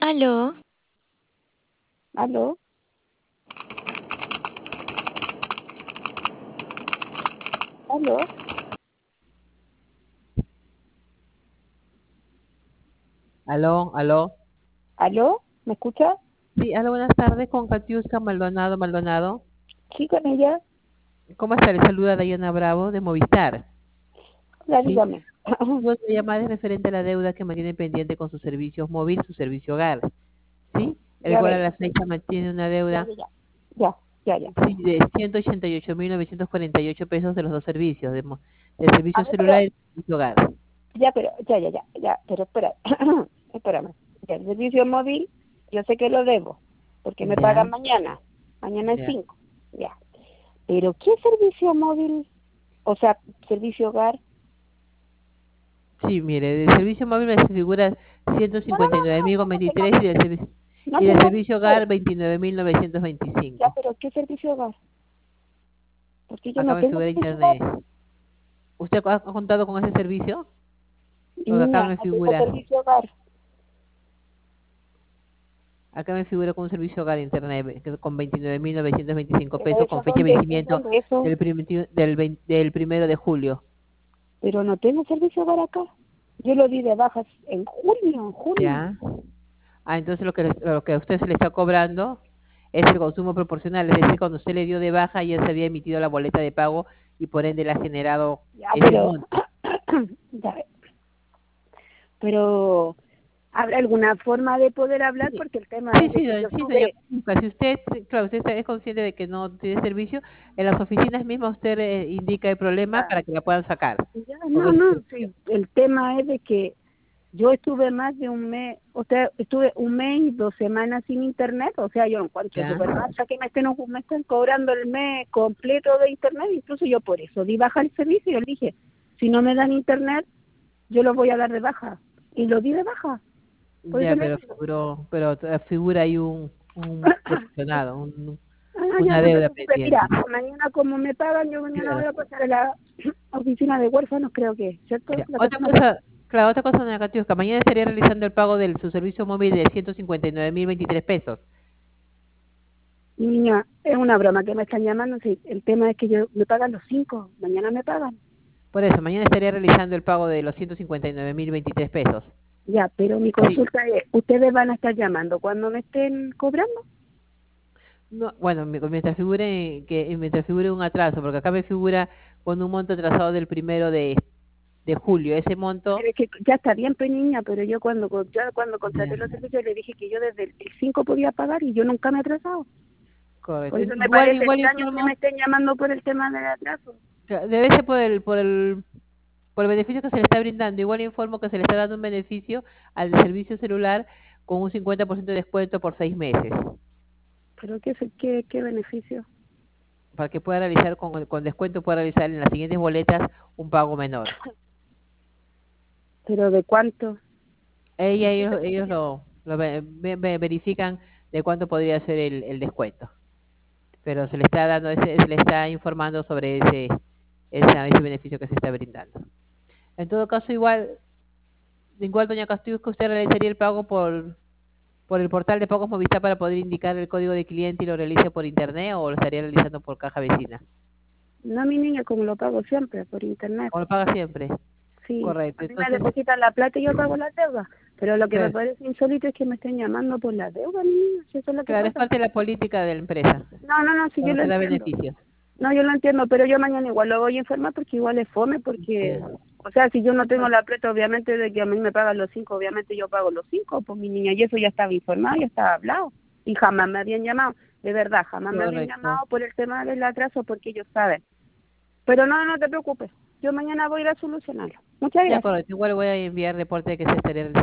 Aló, ¿Aló? ¿Aló? Aló, aló. ¿Aló? ¿Me escucha? Sí, aló, buenas tardes con Katiuska Maldonado, Maldonado. Sí, con ella. ¿Cómo está? Le saluda Dayana Bravo de Movistar. Ya, Sí, dígame. motivo de llamada es referente a la deuda que mantiene pendiente con sus servicios móvil, su servicio hogar. ¿Sí? El Ya cual a ve. la fecha mantiene una Ya, deuda ya, ya. Ya, ya, ya. sí, de 188.948 pesos de los dos servicios, de A servicio ver, pero, celular y servicio hogar. ya, pero, ya, pero espera. Espérame. Ya, el servicio móvil, yo sé que lo debo, porque me Ya, pagan mañana. Mañana es ya. 5. Ya. Pero, ¿qué servicio móvil? O sea, servicio hogar. Sí, mire, del servicio móvil me figura No, no, no, no, no me tenga 159.023 que, no y del tengo que servicio saber. hogar Ya, 29.925. pero, ¿qué servicio hogar? Porque yo Acá no me tengo figura servicio hogar. internet. ¿Usted ha contado con ese servicio? Porque Niña, no tengo servicio hogar. acá me figura con un servicio hogar internet con 29.925 Pero pesos eso, con fecha de ¿en vencimiento dónde eso? del 1 de julio. Pero no tengo servicio hogar acá. Yo lo di de bajas en junio, en junio. ¿Ya? Ah, entonces lo que a usted se le está cobrando es el consumo proporcional, es decir, cuando usted le dio de baja ya se había emitido la boleta de pago y por ende le ha generado Ya, ese pero, monto. ya, pero, ¿habrá alguna forma de poder hablar? Sí, Porque el tema sí, es de sí, que yo sí, doña estuve, Cuca, si usted, claro, usted es consciente de que no tiene servicio, en las oficinas mismas usted indica el problema ya, para que la puedan sacar. ya, Porque no, no, sí, el tema es de que yo estuve más de un mes, o sea, estuve un mes y 2 semanas sin internet, o sea, yo lo encuentro ya, súper mal, ya que me estén cobrando el mes completo de internet, incluso yo por eso di baja el servicio, yo le dije, si no me dan internet, yo lo voy a dar de baja, y lo di de baja, por eso ya, le pero digo, figura ahí un proporcionado, ah, ya una no te deuda preocupes, pendiente. mira, mañana como me pagan, yo mañana Claro. voy a pasar a la oficina de huérfanos, creo que, ¿cierto? Ya. La Otra persona que... cosa, claro, otra cosa, doña Catiusca, mañana estaría realizando el pago de su servicio móvil de 159.023 pesos. Niña, es una broma que me están llamando, sí, el tema es que yo me pagan los 5, mañana me pagan. Por eso, mañana estaría realizando el pago de los 159.023 pesos. Ya, pero mi Sí. consulta es, ¿ustedes van a estar llamando cuando me estén cobrando? No, bueno, mientras figure un atraso, porque acá me figura con un monto atrasado del 1 de julio. Ese monto, Pero es que ya está bien, pues niña, pero ya cuando contraté los servicios le dije que yo desde el 5 podía pagar y yo nunca me he atrasado. correcto. Por eso me Igual, parece igual extraño que me informo, estén llamando por el tema del atraso. debe ser por el beneficio que se le está brindando. Igual informo que se le está dando un beneficio al servicio celular con un 50% de descuento por 6 meses, ¿Pero qué beneficio? para que pueda realizar con descuento, pueda realizar en las siguientes boletas un pago menor. ¿Pero de cuánto? Ellos verifican de cuánto podría ser el descuento, pero se le está dando se le está informando sobre ese beneficio que se está brindando. En todo caso, igual doña Castillo, que usted realizaría el pago por el portal de Pagos Movistar para poder indicar el código de cliente y lo realice por internet o lo estaría realizando por caja vecina. No, mi niña, como lo pago siempre, por internet. O lo paga siempre. Sí, a Correcto. mí me Entonces, depositan la plata y yo pago la deuda. Pero lo que me claro, parece insólito es que me estén llamando por la deuda, niña, si eso es lo que claro, es pasa. parte de la política de la empresa No, no, no, sí, yo cuando lo se da entiendo. beneficios. No, yo lo entiendo, pero yo mañana igual lo voy a informar porque igual es fome, porque, Ya. o sea, si yo no tengo la plata, obviamente, de que a mí me pagan los 5, obviamente yo pago los 5, pues mi niña, y eso ya estaba informado, ya estaba hablado. Y jamás me habían llamado, de verdad, jamás me habían Correcto. llamado por el tema del atraso porque ellos saben. Pero no, no te preocupes, yo mañana voy a ir a solucionarlo. Muchas Ya, gracias. correcto. Igual voy a enviar reporte de que se estaría realizando